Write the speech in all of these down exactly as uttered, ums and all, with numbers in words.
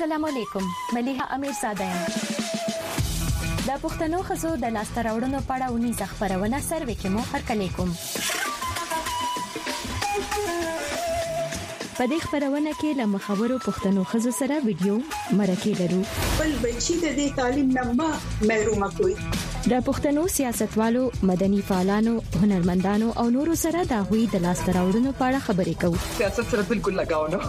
السلام علیکم مليحه امیر زاده یم د پښتنو خزو د لاستراوړنو په اړه ونی ځخبرونه سروې کې مو هرکلی کوم. په دې خبرونه کې له مخاورو پښتنو خزو سره ویډیو مرکه لرو. بل بچی د دې تعلیم نه محروم کوي. د پښتنو سیاستوالو، مدني فعالانو، هنرمندانو او نورو سره د غوي د لاستراوړنو په اړه خبرې کوو. سیاست سره بالکل لگاو نه.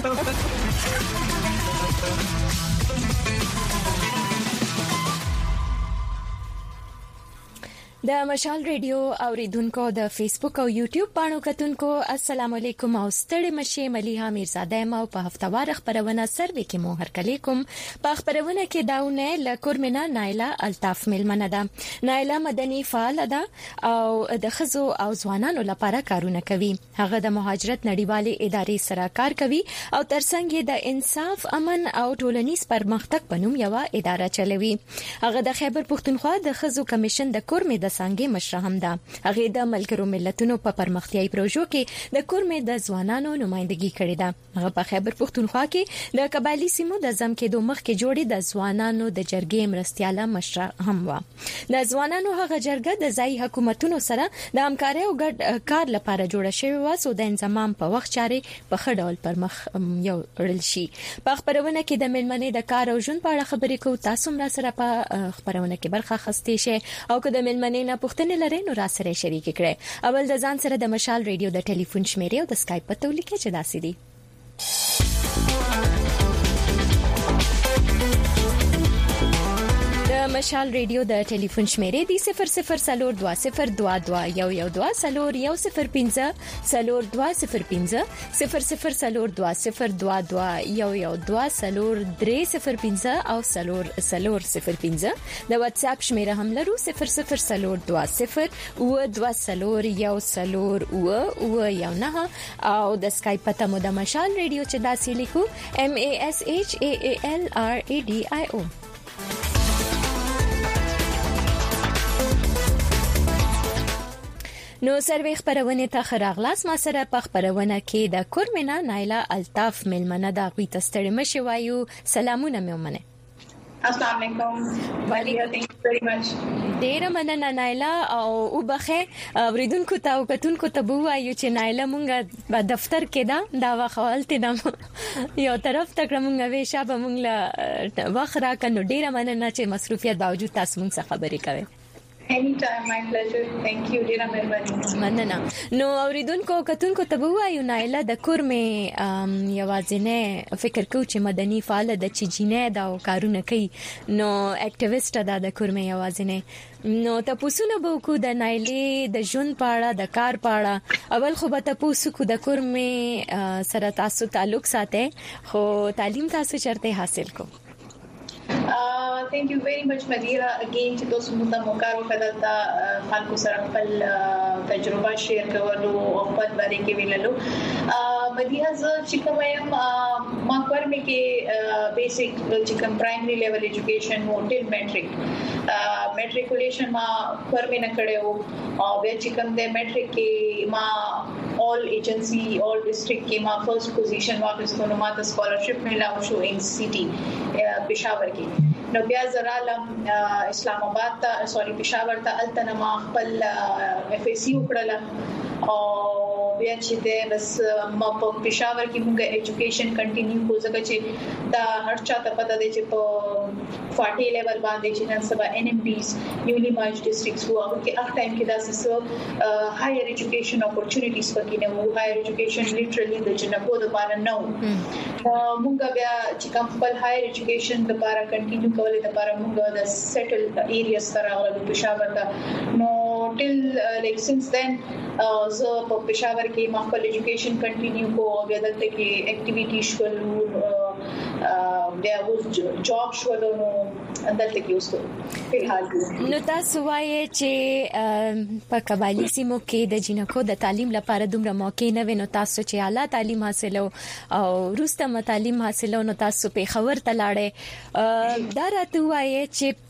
د مشال ریډیو اوریدونکو د فیسبوک او یوټیوب باندې کتونکو السلام علیکم او ستړي مشه مليحه میرزاده ما په هفتوار خبرونه سروې کې مو هرکلی کوم. په خبرونه کې داونه لکورمنا نایلا الطاف ملمنه ده. نایلا مدني فعال ده او د خزو او ځوانانو لپاره کارونه کوي. هغه د مهاجرت نړیوالې ادارې سره کار کوي او ترڅنګ د انصاف، امن او ټولنیز پرمختګ په نوم یو اداره چلوي. هغه د خیبر پښتونخوا د خزو کمیشن د کورمې د څنګه مشره هم ده. هغه د ملګرو ملتونو په پرمختیايي پروژو کې د کورمې د ځوانانو نمائندګي کړې ده. هغه په خیبر پښتونخوا کې د قبایلی سیمو د ځم کې دوه مخ کې جوړې د ځوانانو د جرګې مرستياله مشره هم و. د ځوانانو هغه جرګه د ځای حکومتونو سره د همکارۍ او ګډ کار لپاره جوړه شوې و سو د انضمام په وخت چارې په خډول پر مخ یو رل شي. په خبرونه کې د ملمنې د کار او ژوند په اړه خبرې کوو. تاسو مر سره په خبرونه کې برخه اخستې شئ او که د ملمنې نه پوښتنه لرئ نو را سره شریک کړئ. اول د ځان سره د مشال ریډیو د ټلیفون شمیرې او د اسکایپ په توګه کې چې داسې دي. مشال ریډیو د ټلیفون شمیرې دی صفر صفر صفر دوه صفر دوه دوه یو یو دوه صفر یو صفر پنځه صفر دوه صفر پنځه صفر صفر صفر دوه صفر دوه دوه یو یو دوه صفر درې صفر پنځه او صفر صفر صفر پنځه د واتس اپ شمیره هم لرو صفر صفر صفر دوه صفر او دوه صفر یو صفر او او یو نه او د اسکایپ پته مو د مشال ریډیو چې داسې لیکو M A S H A A L R A D I O. نو سروې خبرونه ته خراغلاس ما سره په خبرونه کې د کورمنا نایلا الطاف ملمنه دا غوي تستړي مشه وایو. سلامونه مې ومنه. السلام علیکم. وعلیکم thank you very much. ډیر مننه نایلا او وبخه اوریدونکو ته او کتونکو ته وایو چې نایلا مونږه په دفتر کې دا دا واخولته دا یو طرف تک مونږه وې شابه مونږ لا واخرا کنو ډیر مننه چې مصروفیت باوجود تاسو مونږ سره خبرې کوي. Anytime, my pleasure. Thank you, ډیره مهرباني. مننه. نو اوریدونکو کتونکو ته وایو نایلا د کورمې یوازینه فکر کو چې مدني فعال د چجینه دا کارونه کوي نو اکټیویسټ ده د کورمې یوازینه. نو تاسو نه به کو د نایلې د ژوند پاړه د کار پاړه اول خو به تاسو کو د کورمې سره تاسو تعلق ساتي خو تعلیم تاسو چرته حاصل کو. Uh, thank you very much Madira again چې تاسو موږ ته موقع ورکړل دا خلکو سره خپل تجربه شیر کولو او خپل باره کې ویللو. مدیحه زه چې کوم یم ما کورمې کې بیسیک چې کوم پرایمري لیول ایجوکیشن مو ټیل میټریک میټریکولیشن ما کورمې نه کړو او بیا چې کوم د میټریک کې ما all agency all district کې ما فرست پوزیشن واخیستو نو ما ته سکالرشپ ملاو شو ان سی ټي پېښور کې. نو بیا زرالم اسلام آباد ته سوري پېښور ته التنه ما خپل اف ای سی وکړل او بیا چې د بس ما په پېښور کې موږ ایجوکیشن کنټینیو کو ځکه چې دا هر چا ته پته دی چې په فارټي لیول باندې چې نن سبا ان ام ډیز نیولی مارج ډیسټریکټس وو هغه کې اخ ټایم کې دا څه هایر ایجوکیشن اپورچونټیز پکې نه وو. هایر ایجوکیشن لیټرلی د جنبو د باندې نه وو. موږ بیا چې کوم خپل هایر ایجوکیشن د لپاره کنټینیو کولې د لپاره موږ د سیټل ایریاز سره راغلو پېښور ته. نو ټیل لایک سینس دین زه په پېښور کې ما خپل ایجوکیشن کنټینیو کو بیا دلته کې اکټیویټی شولو بیا اوس جاب شولو نو دلته کې اوس په حال نو تاسو وایي چې په قبایلی سیمو کې د جنکو د تعلیم لپاره دومره موقع نه وینو تاسو چې اعلی تعلیم حاصلو او وروسته تعلیم حاصلو نو تاسو په خبر ته لاړې دا راته وایي چې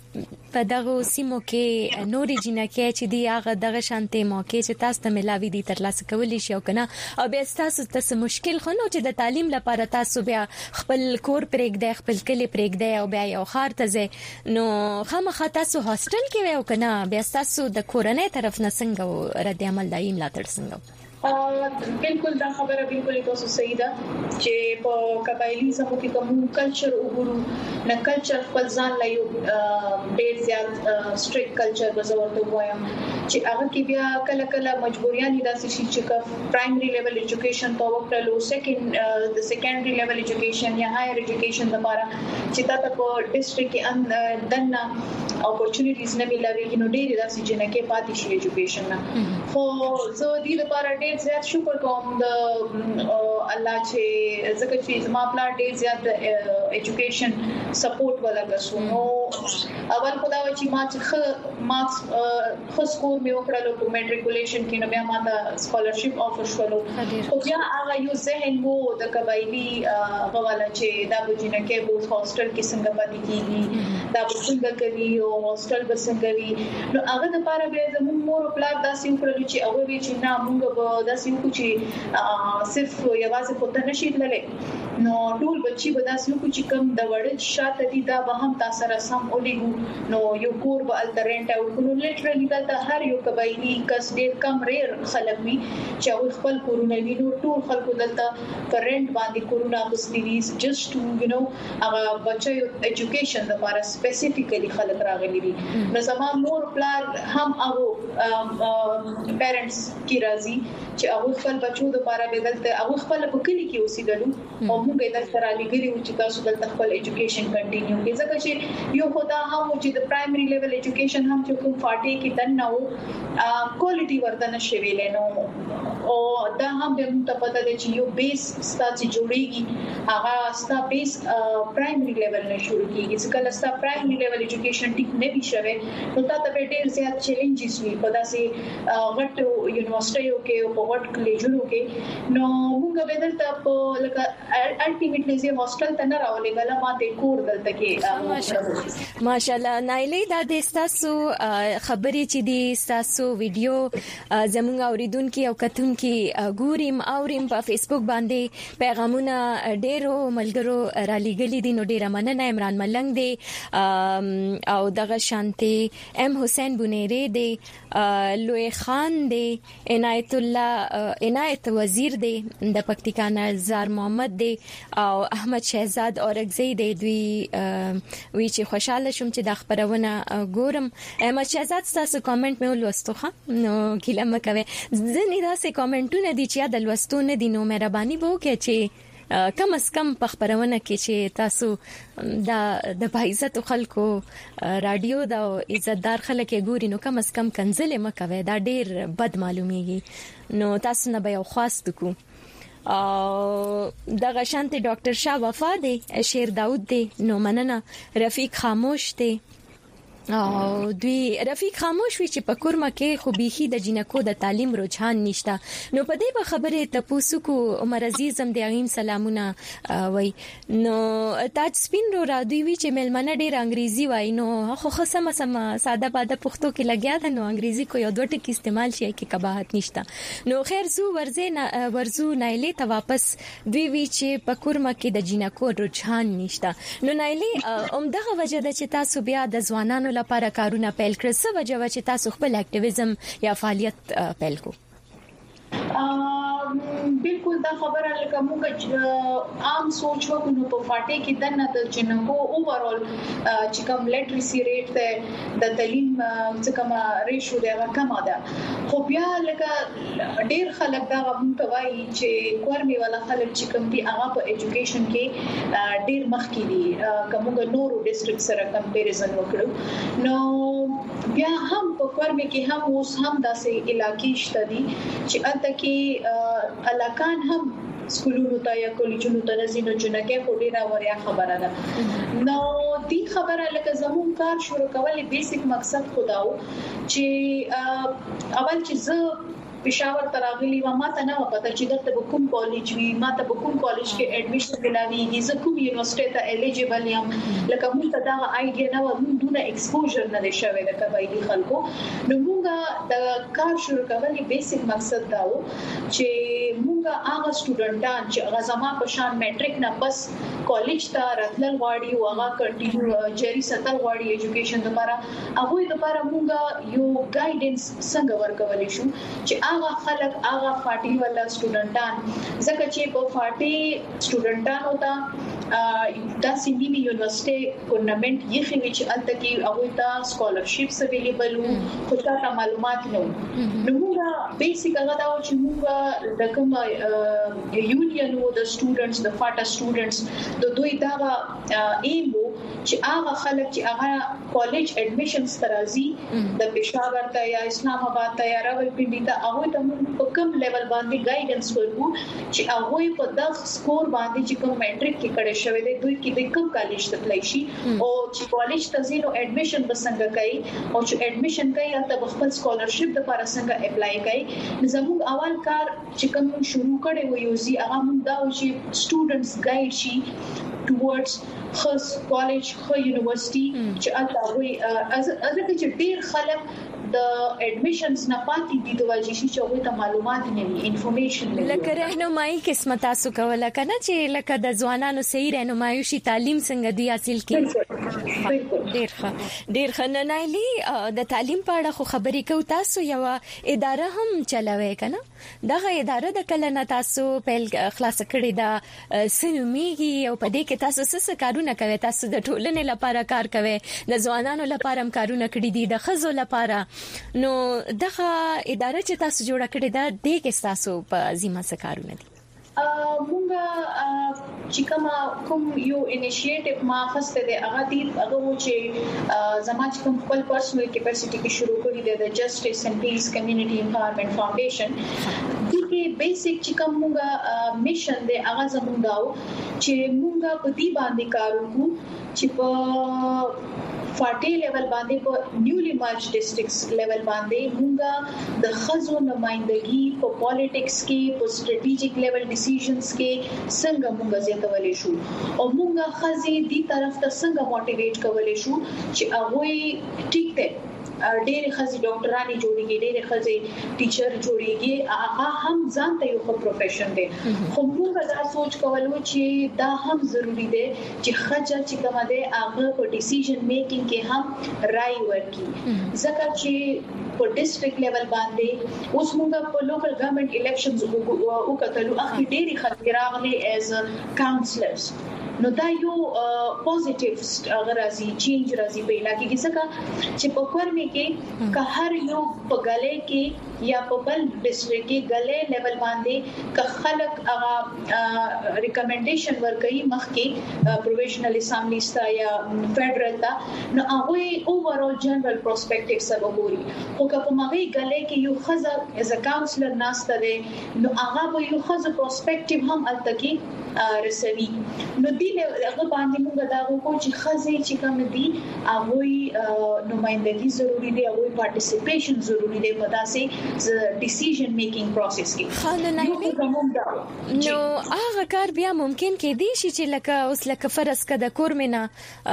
په دغه سیمو کې نوري جنکه چې دی هغه دغه شانته موقع چې تاسو ته ملاوي دي ترلاسه کولی شي او کنه او بیا تاسو ته مشکل خو نو چې د تعلیم لپاره تاسو بیا خپل کور پرېږدئ خپل کلی پرېږدئ او بیا یو خار ته ځئ نو خامخا تاسو هاستل کې وي او کنه بیا تاسو د کورنۍ طرف نه څنګه رد عمل دایم لا تر څنګه بالکل دا خبره بالکل تاسو صحیح ده چې په قبایلی سمو کې کوم کلچر وګورو نه کلچر خپل ځان لا یو ډېر زیات سټریکټ کلچر بزورته وایم چې هغه کې بیا کله کله مجبوریان داسې شي چې پرایمري لیول ایجوکیشن په وکړلو سیکنډ د سیکنډري لیول ایجوکیشن یا هایر ایجوکیشن لپاره چې تاسو په ډیسټریکټ کې دنه اپورتونټیز نه ملوي نو ډېر داسې جنکه پاتې شي ایجوکیشن نه خو زه دې لپاره ډېر زیات شکر کوم د الله چې زکه چې زما پلان ډېر زیات ایجوکیشن سپورټ ولګسو نو اول خدای و چې ما چې مارکس خاص کور مې وکړلو په میټریکولیشن کې نو بیا ما ته سکالرشپ افر شولو او بیا هغه یو ذهن وو د قبایلی غواړه چې دا بجینه کې بوت هاستل کې څنګه پاتې کیږي دا څنګه کوي او هاستل به څنګه وي نو هغه د لپاره بیا زموږ مور پلان داسې وکړل چې هغه وی چې نه موږ به داسې وکړو چې صرف یوازې پته نشي تللی نو ټول بچي به داسې وکړو چې کوم د وړل شاته دي دا به هم تاسو سره سم ولېګو نو یو کور به الټرنټ او نو لیټرلی دا هر یو قبایلی کس ډېر کم ریر خلک وي چې او خپل کورونه ویني ټول خلکو دلته پرنټ باندې کورونه غوښتي جست ټو یو نو هغه بچي ایجوکیشن لپاره سپیسیفیکلی خلک راغلي دي نو زموږ مور پلان هم هغه پیرنټس کی راځي چې هغه خپل بچو د لپاره بدلته هغه خپل په کلی کې اوسېدلو او موږ د سره لګري چې تاسو د خپل ایجوکیشن کنټینیو کړئ ځکه چې یو خدا هم چې د پرایمري لیول ایجوکیشن هم چې کوم فاټي کې دن نو کوالټي ورته نشي ویلې نو او دا هم د موږ ته پته ده چې یو بیس ستاسو جوړیږي هغه ستاسو بیس پرایمري لیول نه شروع کیږي ځکه چې ستاسو پرایمري لیول ایجوکیشن ټیک نه وي شوی نو تاسو به ډېر زیات چیلنجز وي په داسې غټ یونیورسيټیو کې او په غټ کالجونو کې نو موږ به دلته په لکه الټیمیټلی زه هاستل ته نه راولېګل ما ته کور دلته کې ماشاءالله نایلې دا د تاسو خبرې چې دي تاسو ویډیو زموږ اوریدونکو او کتونکو ګوریم اوریم په فیسبوک باندې پیغامونه ډېرو ملګرو را لېګلې دي نو ډېر مننه عمران ملنګ دی او دغه شانتي ام حسین بونيري دی لوی خان دی عنایت الله عنایت وزیر دی د پکتیکا نظر محمد دی او احمد شهزاد اورګزی دی دوی وی چې خوشاله شوم چې د خبرونه ګورم احمد شهزاد تاسو کامنټ مې ولوستوخه نو کله مکوي ځنې داسې کامنټونه دي چې د لوستو نه دي نو مهرباني وکړئ چې کم از کم په خبرونه کې چې تاسو د د عزت خلکو رادیو دا عزتدار خلک ګوري نو کم از کم کنځلې مکوي دا ډېر بد معلومیږي نو تاسو نه به یو خواست کو او د غشانت ډاکټر شاه وفا دی شیر داود دی نو مننه رفیق خاموش دی او دوی رفیق خاموش وی چې په کورما کې خو بيخي د جنکو د تعلیم رجحان نشته نو په دې په خبره تاسو کو عمر عزیزم دی ایم سلامونه وای نو تاج سپین رو را دوی وی چې ملمنه ډیر انګریزي وای نو خو خصم سم ساده باده پښتو کې لګیا ده نو انګریزي کو یو دوه ټکی استعمال شي کې کباحت نشته نو خیر زو ورزه ورزو نایلې ته واپس دوی وی چې په کورما کې د جنکو رجحان نشته نو نایلې اومدغه وجه ده چې تاسو بیا د ځوانانو لپاره کارونه پیل کړل څه وجه و چې تاسو خپل اکټیویزم یا فعالیت پیل کو بالکل دا خبره لکه موږ عام سوچ وکړو نو په فاټي کې د نه د جنکو اوورال چې کوم لیټریسي ریټ ته د تعلیم څخه ما ریشو دی هغه کم ده خو بیا لکه ډیر خلک دا موږ وایي چې کورمي ولا خلک چې کوم دي هغه په ایجوکیشن کې ډیر مخکې دي کومه نورو ډیسټریکټ سره کمپیریزن وکړو نو بیا هم په کورمي کې هم اوس هم داسې علاقې شته دي چې البته کې علاقان هم سکولونو ته یا کالجونو ته نزینو جنکه خو ډیره وریا خبره ده نو دې خبره لکه زموږ کار شروع کولې بیسیک مقصد خداو چې اول چې زه پېښور تراغلی و ما ته نه پته چې دلته کوم کالج وي ما ته کوم کالج کې اډمیشن ملاويږي زه کوم یونیورسيټي ته الیجیبل یم لکه موږ ته دا آیډیا نه و موږ دونه ایکسپوژر نه شوی د قبایلی خلکو نو موږ د کار شروع کولو بیسیک مقصد دا و چې موږ هغه سټوډنټان چې هغه زما په شان میټریک نه پس کالج ته راتلل غواړي او هغه کنټینیو جری سطل غواړي ایجوکیشن لپاره هغه لپاره موږ یو ګایډنس څنګه ورکولای شو چې هغه خلک هغه فاټي ولا سټوډنټان ځکه چې په فاټي سټوډنټانو ته دا سیمینی یونیورسيټي ټورنمنت یې خو چې الته کې هغه ته سکالرشپس اویلیبل وو خو تا معلومات نه نو موږ بیسیک هغه دا چې موږ د کوم یونین او د سټوډنټس د فاټا سټوډنټس د دوی دا ایم وو چې هغه خلک چې هغه کالج اډمیشنز ترازی د پېښور ته یا اسلام آباد ته یا راولپنډي ته هغه ته موږ په کوم لیول باندې ګایډنس ورکو چې هغه په دغه سکور باندې چې کوم میټریک کې کړي شوی دی دوی کې د کوم کالج ته تللی شي او چې کالج ته زینو اډمیشن بسنګ کوي او چې اډمیشن کوي هغه خپل سکالرشپ لپاره څنګه اپلای کوي زموږ اول کار چې کوم شروع کړي و یو زی هغه موږ دا چې سټوډنټس ګایډ شي towards خاص کالج خو یونیورسيټي چې اته وي از از چې ډیر خلک د اډمیشنز نه پاتې دي د وجې شي چې هغه ته معلومات نه وي انفارمیشن نه لکه راهنمایي قسمت تاسو کوله کنه چې لکه د ځوانانو صحیح راهنمایي شي تعلیم څنګه دی حاصل کړي ډیر ښه ډیر ښه نه نایلی د تعلیم په اړه خو خبرې کوي تاسو یو اداره هم چلوي کنه دغه اداره د کله نه تاسو په خلاص کړي دا سنومیږي او په دې کې تاسو څه کارونه کوي تاسو د ټولنې لپاره کار کوي د ځوانانو لپاره هم کارونه کړی دي د خزو لپاره نو دغه اداره چې تاسو جوړه کړې ده د کې تاسو په ذمہ څه کارونه دي مونږه چې کوم کوم یو انیشیټیو ما خسته ده هغه دي هغه و چې زما چې کوم خپل پرسنل کیپاسټی کې شروع کړی ده د جسټس اینڈ پیس کمیونټي امپاورمنت فاونډیشن د کې بیسیک چې کوم مونږه میشن ده هغه زموږ داو چې مونږه په دې باندې کار وکړو چې په فاټي لیول باندې په نیولی مارچ ډیسټرکټس لیول باندې موږ د خزو نمائندګي په پالیټکس کې په سټریټیجیک لیول ډیسیژنز کې څنګه موږ زیاتولای شو او موږ خزي دې طرف ته څنګه موټیویټ کولای شو چې هغه ټیک ته ډېر خزي ډاکټرانی جوړیږي ډېر خزي ټیچر جوړیږي هغه هم ځان ته یو پروفیشن دی خو موږ دا سوچ کولو چې دا هم ضروری دی چې خځه چې کومه ده هغه په ډیسیژن میکینګ کې هم رائے ورکړي ځکه چې په ډیسټریکټ لیول باندې اوس موږ په لوکل ګورنمنت الیکشنز وکړو اخی ډېری خلک راغلي ایز کاونسلرز نو دا یو پوزټیو غرازي چینج راځي په علاقې کې څنګه چې په کورمي کې که هر یو په غلې کې یا په بل ډیسټریکټ کې غلې لیول باندې که خلک هغه ریکمنډیشن ورکړي مخکې پروفیشنل اسامبلی ستا یا فدرال تا نو هغه اوورال جنرال پرسپیکټیو سره وګوري خو که په مغي غلې کې یو خزه از ا کاونسلر ناشته ده نو هغه به یو خزه پرسپیکټیو هم التکی رسوي نو دی هغه باندې موږ دا وکړو چې خزه چې کوم دي هغه نمائندګي ضروری دی هغه پارټیسیپیشن ضروری دی په داسې ډیسیژن میکینګ پروسس کې نو هغه کار بیا ممکن کې دی چې لکه اوس لکه فرض کده کورمنه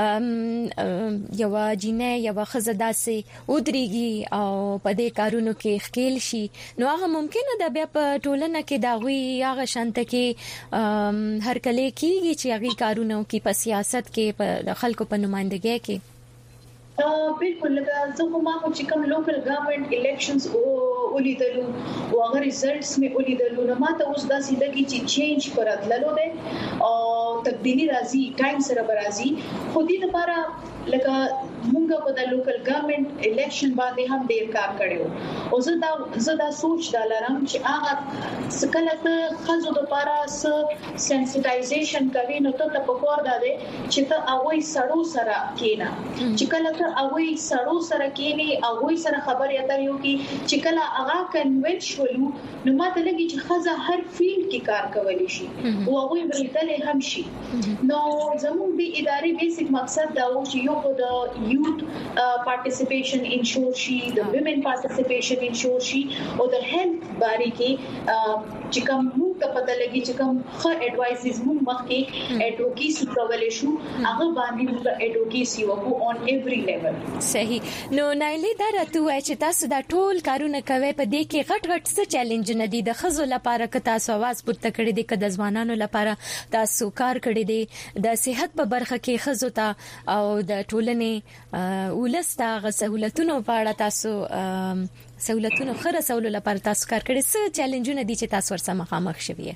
یو جنې یو خزه داسې ودرېږي او په دې کارونو کې خکېل شي نو هغه ممکن ده بیا په ټولنه کې دا غوي هغه شانته کې هر کله کېږي چې هغه کارونه کوي په سیاست کې په خلکو په نمائندګۍ کې بالکل لکه زه هم ما چې کوم لوکل ګورنمنت الیکشنز ولیدلو او هغه ریزلټس مې ولیدلو نو ماته اوس دا سیده کې چې چینج پراتللو ده او تبدیلی راځي ټایم سره راځي خو دې لپاره لکه مونږ په د لوکل ګورنمنت الیکشن باندې هم ډیر کار کړو او زه دا زه دا سوچ دا لرم چې هغه سکله ته خزو د لپاره س سنسټایزیشن کوي نو ته په کور ده چې ته هغه سړو سره کینا چې کله ته هغه سړو سره کینی هغه سره خبرې اترې وکي چې کله هغه کنونشنل نو ماته لګي چې خزه هر فیلډ کې کار کولی شي او هغه بریتل هم شي نو زموږ د ادارې بیسیک مقصد دا و چې یو د یوت پارټیسیپیشن انشور شي، د ویمن پارټیسیپیشن انشور شي او د هیلث باره کې چې کوم موږ ته پته لګي چې کوم ښه اډوایسز موږ مخکې اډوکیسي کولای شو هغه باندې موږ اډوکیسي وکړو اون ایوری لیول. صحیح. نو نایلې دا راته وایي چې تاسو دا ټول کارونه کوي، په دې کې غټ غټ څه چیلنج نه دي د خزو لپاره که تاسو आवाज پورته کړی دي، که د ځوانانو لپاره تاسو کار کړی دي د صحت په برخه کې خزو ته او د ټولنې ولسته غسهولتونو په اړه تاسو سہولتونو خره سہولو لپاره تاسو کار کړی، څه چیلنجونه دي چې تاسو ورسره مخامخ شوي؟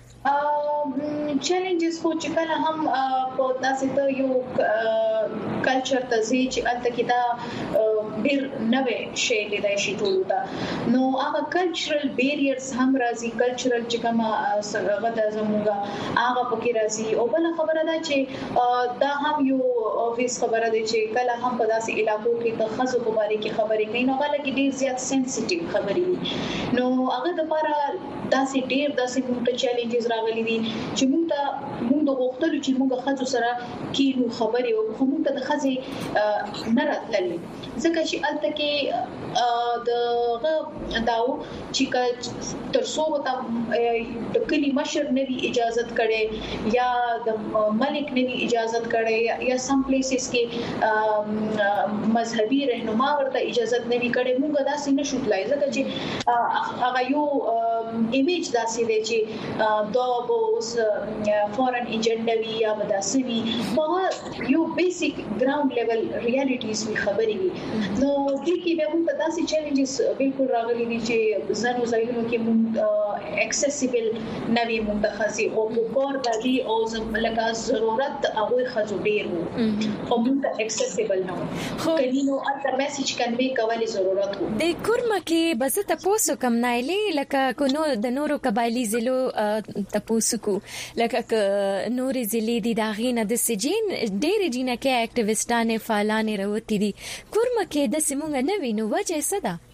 چیلنجز خو چې کله هم په داسې ته یو کلچر ته ځي چې الته کې دا ډیر نوې شی لیدای شي ټول ته، نو هغه کلچرل بیریرز هم راځي، کلچرل چې کومه غدا زموږه هغه پکې راځي. او بل خبره ده چې دا هم یو اوبویس خبره ده چې کله هم په داسې علاقو کې د خزو په اړه کې خبرې کوي نو هغه لګي ډیر زیات سنسټیو خبرې، نو هغه د لپاره داسې ډیر داسې کوم چیلنجز راغلي دي چې موږ ته موږ د غوښتلو چې موږ خزو سره کینو خبرې او خو موږ ته د خزې نه راتللې ځکه چې الته کې د داو چې تر څو ته د کلی مشر نه وی اجازه کړي یا د ملک نه وی اجازه کړي یا سم پلیسز کې مذهبي رهنما ورته اجازه نه وی کړي موږ داسې نشو تلای ځکه چې هغه یو ایمیج داسې دی چې دا به فورن ایجنډا وی یا بداسوي په یو بیسیک ګراوند لیول ریالټیز وی خبرې وي. نو د کې به موږ داسې چیلنجز بالکل راغلي دي چې زنو ځایونو کې موږ اکسسیبل نوي متخصصي او کور دالي او لکه ضرورت هغه خزو ډیر وو خو موږ اکسسیبل نه وو کینو اته میسج کنوي کولای ضرورت وو. د کورما کې بس تاسو کوم نایلې لکه کو نو د نورو قبایلی ضلعو تاسو کو لکه نورې ضلع دي دا غینه د سجین ډېر جنہ کې اکټیویسټانه فعالانه راوتی دي، کورما کې د سیمونګ نه وینو وجه څه ده؟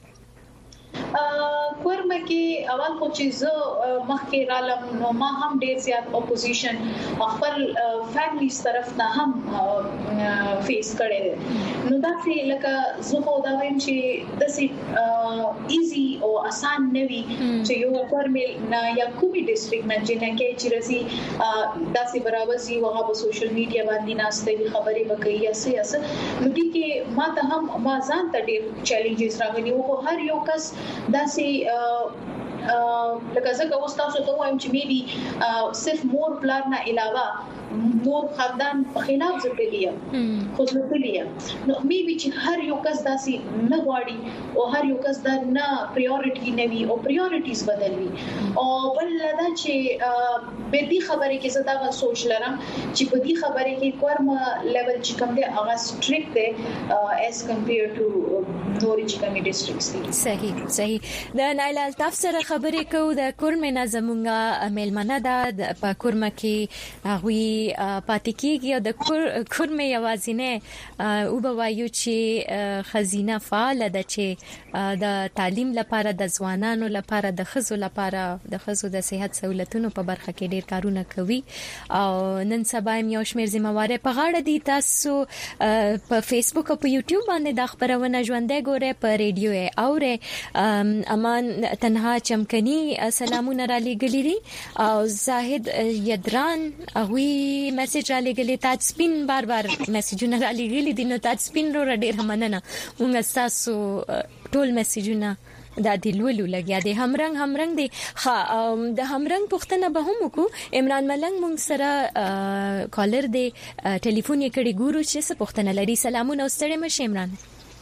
کورما کې اول خو چې زه مخکې رالم نو ما هم ډېر زیات اپوزیشن خپل فیملیز طرف نه هم فیس کړی، نو دا چې لکه زه خو دا وایم چې د سي ایزی او آسان نه وي چې یو کورمل نه یا کومي ډیسټریکټ نه جنہ کې چې رسي داسې برابر سي وغه په سوشل میډیا باندې ناشته خبرې وکړي یا څه یا څه، نو دي کې ما ته هم ما ځان ته ډېر چیلنجز راغلي او هر یو کس داسې لکه څنګه اوس تاسو ته وایم چې میبي صرف مور پلان نه علاوه مور خاندان په خلاف ځکلیا خو ځکلیا نو میبي چې هر یو کس داسې نه غواړي او هر یو کس دا نه پریورټی نه وي او پریورټیز بدلوي. او بل دا چې په دې خبرې کې زه دا سوچ لرم چې په دې خبرې کې کورما لیول چې کوم دی هغه سټریکټ دی اس کمپیر ټو نورې چې کومې ډیسټریکټس دي. صحیح صحیح. د نایل الطاف سره خبرې کوو د کورمه نظمونګه میلمنه ده په کورما کې هغه پاتې کیږي او د کورمه یوازینه او بوایو چې خزینه فعال ده چې د تعلیم لپاره د ځوانانو لپاره د خزو لپاره د خزو د صحت سہولتونو په برخه کې ډیر کارونه کوي او نن سبا یو شمېر ذمہواره په غاړه دي. تاسو په فیسبوک او په یوټیوب باندې د خبرونه ژوندۍ ګوره، په ریډیو یې اوره. امان تنها چمکنی سلامونه را لګلی دي او زاهد یدران اغوی میسج را لګلی، تاج سپین بار بار میسجونه را لګلی دي، نو تاج سپین رو ډیر همننه موږ تاسو ټول میسجونه دا د لولو لګیا دي. همرنګ همرنګ دي ها د همرنګ پښتنه به هم کو عمران ملنګ مونږ سره کالر دی ټلیفون یې کړي ګورو چې څه پښتنه لري. سلامونه ستړي مشه عمران.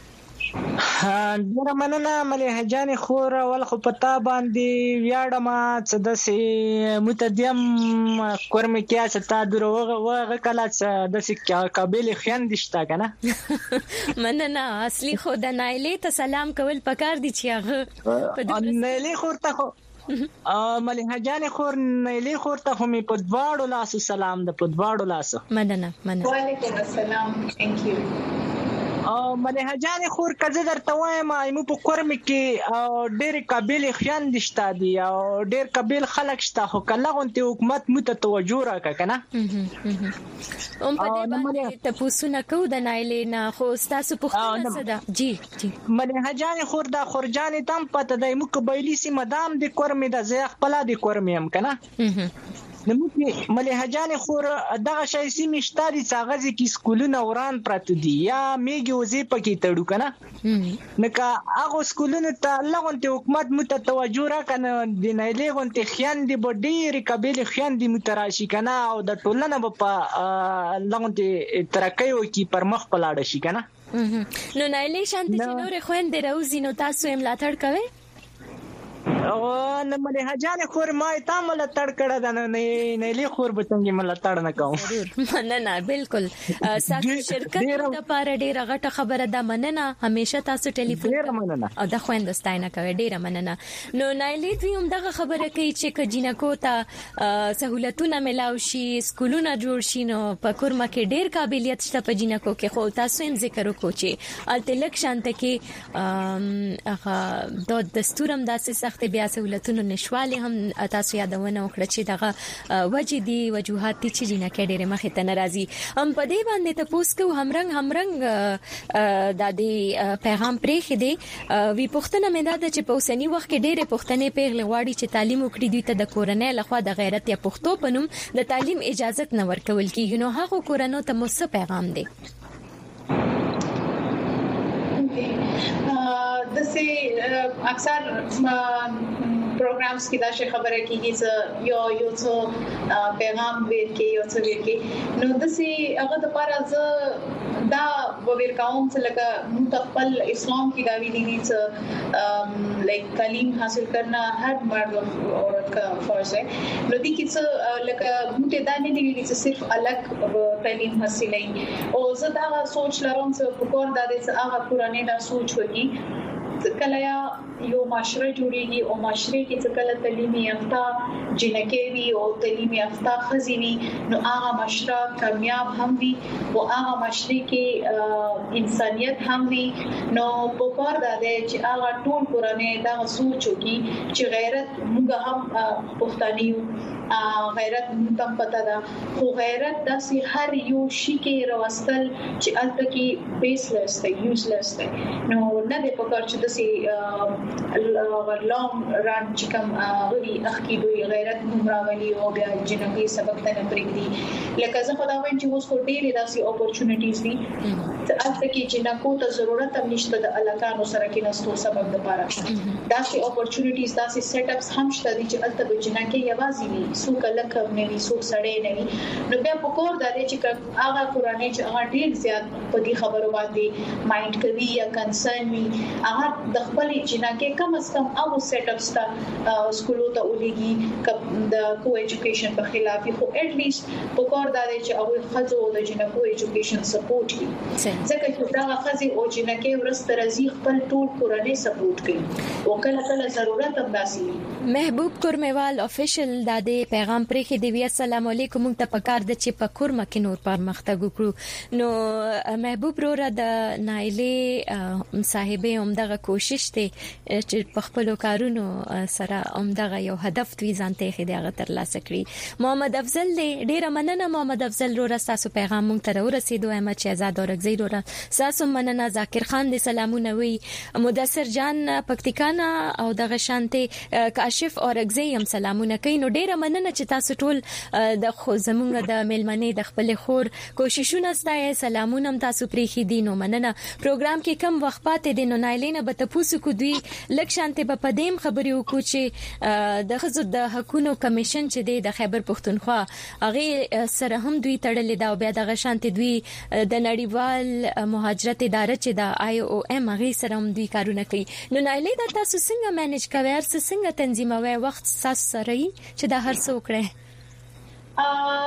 ډیره مننه مليحه جان خور ول خو پتا باندې ویاړم چې د سي متدیم کورمه کې چې تا دروغه وغه کله چې د سي قابل خیان دشتا کنه مننه. اصلي خو د نایلې ته سلام کول پکار دي چې هغه نایلې خور ته خو مليحه جان خور نایلې خور ته هم په دواړو لاسو سلام د په دواړو لاسو. مننه مننه. وعلیکم السلام. ثانک یو. او مليحه جان خور کزه درته وایم ایمو په کورم کې ډېر قابل خیان دشته دي او ډېر قابل خلک شته خو کله غونته حکومت مت توجه راکا کنه هم په دې باندې تاسو نه کو د نایلې نه خو تاسو پوښتنه صدا جی جی مليحه جان خور دا خورجان تم پته د ایمو قبایلی سي مدام د کورم د زه خپل د کورم يم کنه نو چې مليحه جان خور دغه شای سي مشتاري څاغزي کې سکولونه وران پراته دي یا میګي وزي پکې تړو کنه نکه هغه سکولونه ته لغونته حکومت متتوجه را کنه د نایلې غونته خیان دي بډېر قابل خیان دي متراشي کنه او د ټولنه په لغونته ترقیو کې پر مخ پلاړ شي کنه نو نایلې شانتي چې نور خويندې راوځي نو تاسو هم لاتړ کوئ او نه مليحه جان خور ما ته مل تړ کړه د نه نه لې خور به څنګه مل تړ نه کوم ضرور مننه بالکل ساسو شرکت د پاره ډیره غټه خبره ده مننه همیشه تاسو ټلیفون ډیره مننه او د خويندستاینه کوي ډیره مننه نو نایلې دوی هم دغه خبره کوي چې کجینکو ته سہولتونه ملاوي شي سکولونه جوړ شي نو په کورما کې ډیر قابلیت شته په جینکو کې خو تاسو هم ذکر وکړو چې التلک شانته کې هغه د دستورم داسې سخت بیا سہولتونو نشواله هم تاسو یادونه وکړه چې دغه وجې دي وجوهات چې جنکه ډېر مخه ته ناراضي هم په دې باندې تاسو کو همرنګ همرنګ د دې پیغام پرې خدي وی پښتنه مې دا چې په اوسنی وخت کې ډېر پښتنې پیغله واړي چې تعلیم وکړي دوی ته د کورنۍ لخوا د غیرت یا پښتو پنوم د تعلیم اجازه نه ورکول کیږي نو هغه کورنۍ ته مو څه پیغام دی دسه اکثر پروګرامز کې دا شی خبره کیږي چې یو یو څو پیغام ورکې یو څو ورکې نو دسه هغه د پاره ز دا وویر کوم چې لکه متقبل اسلام کې دا ویلي دي چې لایک تعلیم حاصل کرنا هر مرد او عورت کا فرض ہے نو دي کې چې لکه مته دا نه دی ویلي چې صرف الګ تعلیم حاصلې او زه دا سوچ لرم چې په کور د دې هغه پرانه دا سوچ وکي کله یو معاشره جوړیږي او معاشره کې چې کله تعلیمي یافته جنکې وي او تعلیمي یافته خزینی نو هغه معاشره کامیاب هم وي او هغه معاشره کې انسانيت هم وي نو په کار د دې چې هغه ټول قرانه دا سوچ وکي چې غیرت موږ هم پښتانه غیرت موږ پتا ده خو غیرت داسې هر یو شي کې راوستل چې الته کې بیسلس دی یوزلس دی نو نه د پکار چې داسې لام ران چې کوم غوي اخکې دوی غیرت مومراولي او بیا جنګي سبق ته نه پرېږدي لکه زه خدای وایم چې اوس کو ډېرې داسې اپورچونټیز دي چې الته کې جنکو ته ضرورت هم نشته د علاقانو سره کې نستو سبق د پاره داسې اپورچونټیز داسې سیټ اپس هم شته چې الته د جنکې یوازې وي څوک لکه نوي څوک سړی نه وي نو بیا په کور د دې چې هغه قرآني چې هغه ډېر زیات په دې خبرو باندې مایند کوي یا کنسرن وي هغه د خپل جنکې کم از کم او سیټ اپس ته سکولو ته ولېږي د کو ایجوکیشن په خلاف خو اټ لیست په کور د دې چې هغه خځو د جنکو ایجوکیشن سپورټ کوي ځکه چې دا خځې او جنکې ورسته راځي خپل ټول قرآني سپورټ کوي او کله کله ضرورت هم داسي محبوب کورمیوال افیشل د دې پیغام پرې کې دی السلام علیکم مونږ ته پکار د چې په کورما کې نور پرمختګ وکړو نو محبوب وروره د نایلې صاحبې هم دغه کوشش ته چې په خپل کارونو سره هم دغه یو هدف توی ځانته خې دغه تر لاسه کړی محمد افضل ډیره مننه محمد افضل وروره تاسو پیغام مونږ ته ورسېدو احمد شهزاد اورګزی وروره تاسو مننه ذاکر خان دې سلامونه وی مدثر جان پکتیکانا او دغه شانته کاشف اورګزی هم سلامونه کوي نو ډیره مننه چې تاسو ټول د خو زمونږ د ملمنې د خپل خور کوششونه ستای سلامونه هم تاسو پرې خې دي نو مننه پروګرام کې کم وخت پاتې دي نو نایلینه به تاسو کو دوی لک شانته په پدیم خبري وکړو چې د خزو د حقوقو کمیشن چې د خیبر پختونخوا هغه سره هم دوی تړلې دا بیا د شانته دوی د نړیوال مهاجرت اداره چې د آی او ام هغه سره هم دوی کارونه کوي نو نایلې د تاسو څنګه مانج کوي څنګه تنظیموي وخت ساس سره چې د هر څه وکړي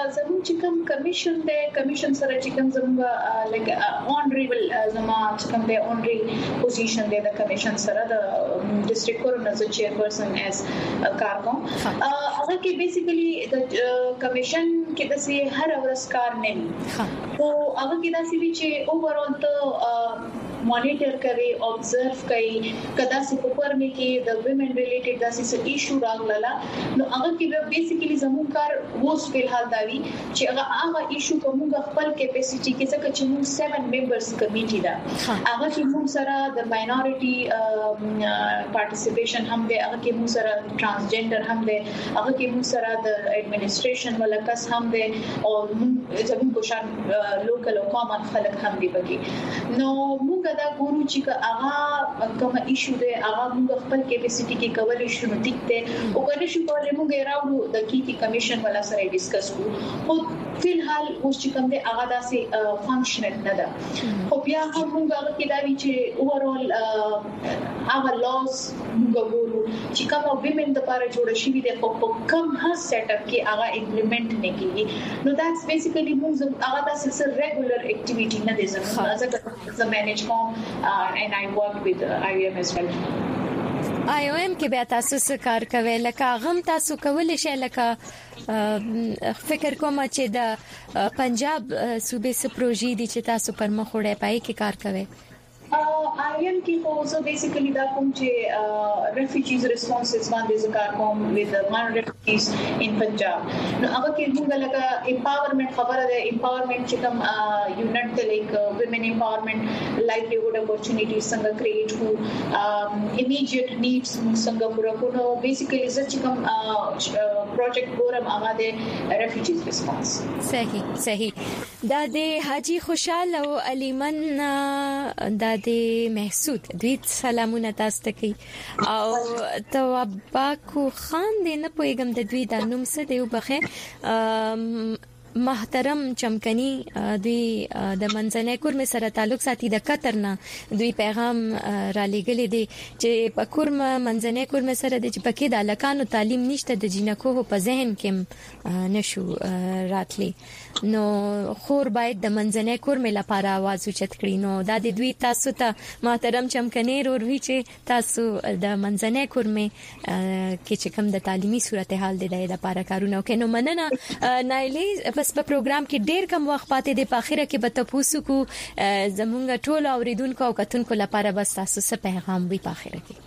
زموږ چې کوم کمیشن دی کمیشن سره چې کوم زموږ لایک اونریبل زما چې کوم دی اونری پوزیشن دی د کمیشن سره د ډیسټریکټ کورنر چیرپرسن ایز کار کوم هغه کې بیسیکلی د کمیشن کې د سي هر ورځ کار نه وي او هغه کې دا سي چې اوورال ته مانیټر کوي observe کوي کدا سي په پرمه کې د ویمن ریلیټډ داسې څه ایشو راغله نو هغه کې بیسیکلی زموږ کار ووس په حال دا وی چې هغه هغه ایشو کومه خپل کیپاسټي کې څنګه چې موږ سیون ممبرز کمیټي دا هغه کې موږ سره د ماینورټي پارټیسیپیشن هم دی هغه کې موږ سره ترانسجنډر هم دی هغه کې موږ سره د ایڈمنسټریشن ولکس هم دی او زموږ کو شان لوکل او کامن خلک هم دی پکې نو موږ دا ګورو چې هغه کوم ایشو دی هغه موږ خپل کیپاسټي کې کولای شو نو ټیک دی او کله شو کولای موږ راوړو د کیټي کمیشن ولا سره ډیسکس کوو او په حال اوس چې کوم دی هغه داسې فنکشنل نه ده خو بیا هم موږ هغه کې دا وی چې اوورال هغه لاس موږ ګورو چې کوم ویمن د لپاره جوړ شوی دی خو په کوم هر سیټ اپ کې هغه امپلیمنٹ نه کیږي نو داتس بیسیکلی موږ هغه داسې ریګولر اکټیویټی نه دي زموږ زموږ manage com uh, and I worked with uh, I O M as well. I O M کې بیا تاسو څه کار کوي لکه غم تاسو کولای شئ لکه فکر کوم چې د پنجاب صوبې څخه پروژې دي چې تاسو پر مخ وړئ پای کې کار کوي I O M کې خو so basically دا کوم چې refugees responses باندې ذکر کوم with the man refugees in Punjab نو هغه کې موږ لکه empowerment خبره ده empowerment چې کوم unit ته like women empowerment livelihood opportunities څنګه create کو immediate needs څنګه پوره کو نو basically چې کوم project ګورم هغه ده refugees response صحیح صحیح دا د حاجی خوشحال او الیمن دا د محسود دوی سلامونه تاسو ته کوي او توباکو خان دې نه پويګم د دوی د نوم څه دی وبخه محترم چمکني دوی د منځنۍ کورم سره تعلق ساتي د قطر نه دوی پیغام را لېګل دي چې په کورم منځنۍ کورم سره د پکې د لکانو تعلیم نشته د جنکو په ذهن کې نشو راتلي نو خور باید د منځنۍ کورم لپاره आवाज اوچت کړي نو دا د دوی تاسو ته محترم چمکني وروي چې تاسو د منځنۍ کورم کې چې کوم د تعلیمي صورتحال د لپاره کارونه کوي نو مننه نایلې بس په پروګرام کې ډیر کم وخت پاتې دی په اخره کې به تاسو کو زمونږ ټول اوریدونکو او کتونکو لپاره بس تاسو څه پیغام وي په اخره کې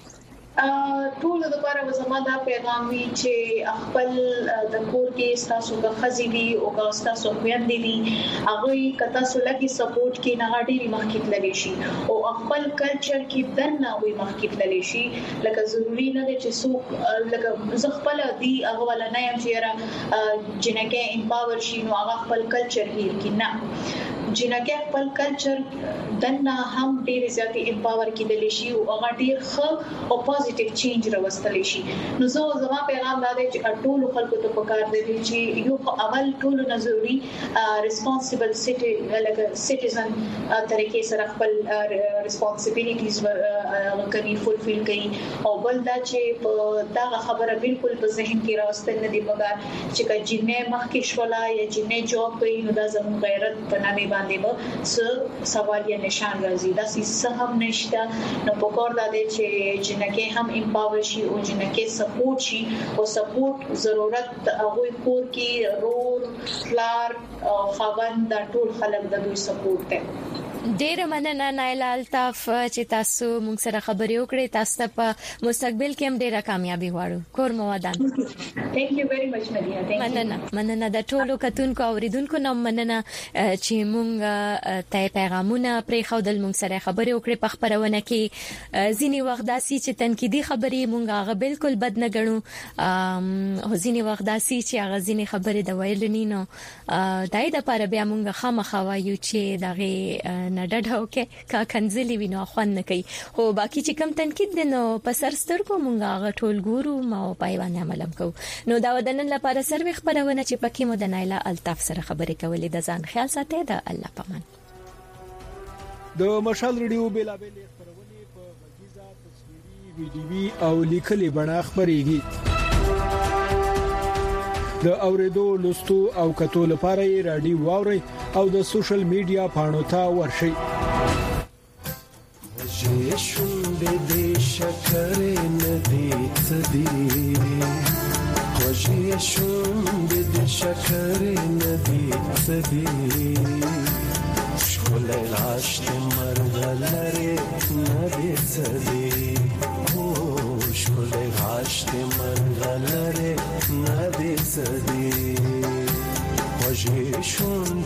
ټول د لپاره زما دا پیغام وی چې خپل د کور کې تاسو د خزي دي او تاسو خويندې دي هغه کتا سولګي سپورټ کې نه غاډي مخکې تللی شي او خپل کلچر کې دنه وي مخکې تللی شي لکه ضروری نه دي چې څوک لکه زه خپل دي هغه ولا نه يم چې را جنکه امپاور شي نو هغه خپل کلچر هیر کې نه جنکه خپل کلچر دنه هم ډیر زیاتې امپاور کېدلی شي او هغه ډیر ښه او پوزټیو چینج راوستلی شي نو زه زما پیغام دا دی چې ټول خلکو ته پکار دی چې یو اول ټول نظری ریسپانسیبل سټي لکه سټیزن طریقې سره خپل ریسپانسیبিলিټیز کوي فولفیل کوي او بل دا چې دا خبره بالکل په ذهن کې راوستل نه دی پکار چې کجنه مخکې شولا یا جنې جواب کوي نو دا زموږ غیرت په نامه باندې به څه سوال یا نشان راځي دا څه هم نشته نو پکور دا دی چې جنکه هم امپاور شي او جنکه سپورټ شي او سپورټ ضرورت هغه کور کې رور فلار خوند د ټول خلک د دوی سپورټ ته ډیر مننه نایلا الطاف چې تاسو موږ سره خبرې وکړې تاسو په مستقبل کې هم ډیره کامیابی غواړو کور مو ودان ثانک یو ویری مچ مدیا ثانک یو مننه مننه د ټولو کتونکو او ریدونکو نو مننه چې موږ ته پیغامونه پرې خودل موږ سره خبرې وکړې په خبرونه کې ځینی وخت داسي چې تنقیدي خبرې موږ هغه بالکل بد نه ګڼو او ځینی وخت داسي چې هغه ځینی خبرې د ویل نه نو دای د لپاره بیا موږ خامخا وایو چې دغه نه ډډه وکړي کا کنځلي وینو خوان نه کوي خو باقي چې کم تنقید دي نو په سر سترګو مونږه غ ټول ګورو ما پای باندې عملم کو نو دا ودنن لپاره سروي خبرونه چې پکې مو د نایلا الطاف سره خبرې کولې د ځان خیال ساتي د الله پامان د مشال ریډیو بیلا بیل خبرونه په غږیزه تصویري ویډیوي او لیکلي بڼه خبريږي د اوریدو لوستو او کتو لپاره رادیو واوري او د سوشل میډیا پاڼو ته ورشي شونډې دې شکرې ندی څدی خوږې شونډې دې شکرې ندی څدی ښکلی غاښ دې مرغلرې ندی څدی او ښکلی غاښ دې مرغلرې ندی څدی خوږې شونډې